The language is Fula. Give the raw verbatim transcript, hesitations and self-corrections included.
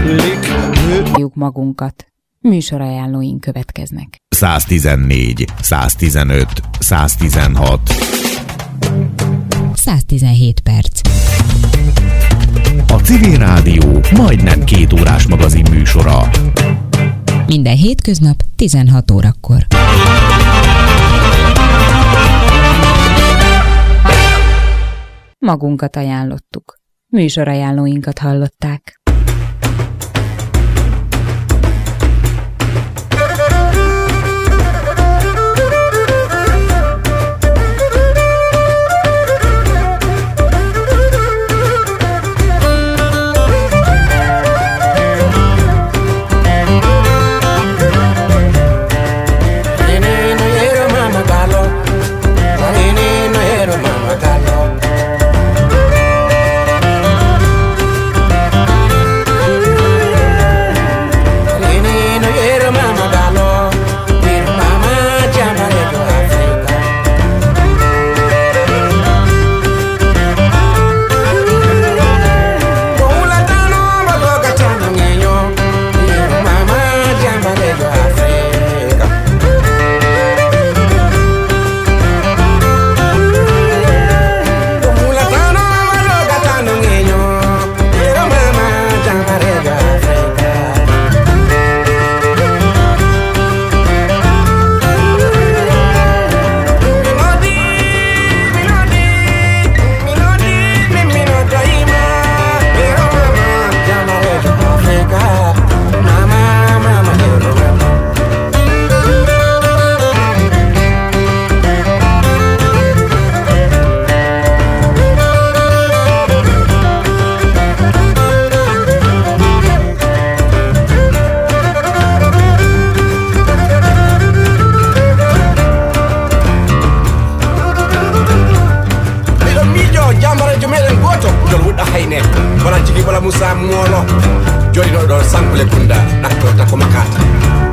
magunkat. Műsorajánlóink következnek. száztizennégy, száztizenöt, száztizenhat. száztizenhét perc. A Civil Rádió majdnem két órás magazin műsora. Minden hétköznap tizenhat órakor. Magunkat ajánlottuk. Műsorajánlóinkat hallották. Musa Molo, Jody Dodo, Sample Kunda, Nakota Komakata.